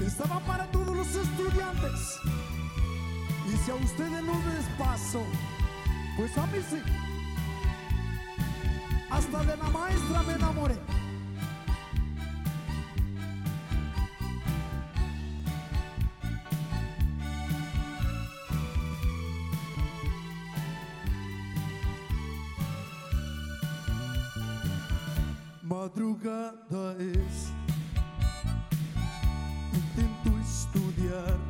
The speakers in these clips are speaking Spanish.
Esta va para todos los estudiantes. Y si a ustedes no les paso, pues a mí sí. Hasta de la maestra me enamoré. Madrugada es, intento estudiar,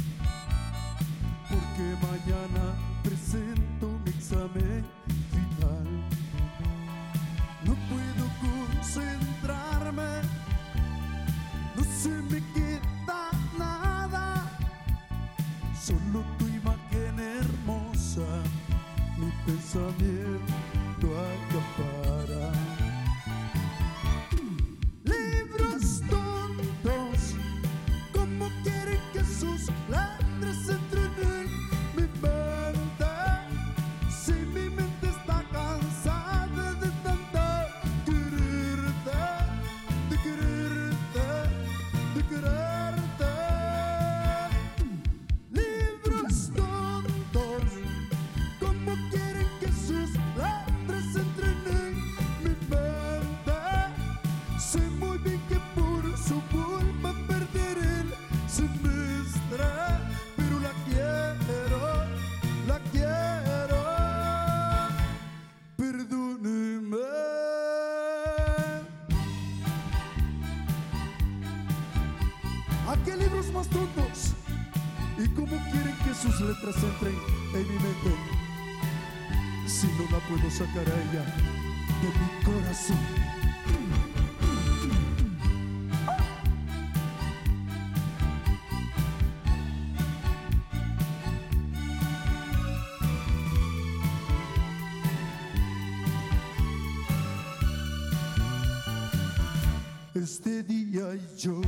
porque mañana presento mi examen final. No puedo concentrarme, no se me queda nada, solo tu imagen hermosa, mi pensamiento acapara. Libros tontos, ¿cómo quieren que sus letras entren en mi mente? Si mi mente está cansada de tanto quererte, de quererte, de quererte. Libros tontos, ¿cómo quieren que sus letras entren en mi mente? Sé muy bien que por su culpa perderé el semestre, pero la quiero, perdóneme. ¿A qué libros más tontos? ¿Y cómo quieren que sus letras entren en mi mente? Si no la puedo sacar a ella de mi corazón. Este día yo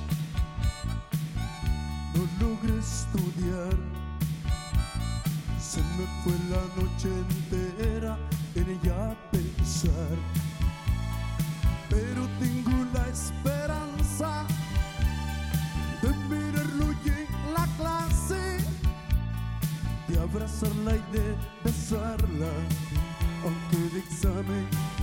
no logré estudiar, se me fue la noche entera en ella pensar, pero tengo la esperanza de mirarlo y en la clase, de abrazarla y de besarla, aunque el examen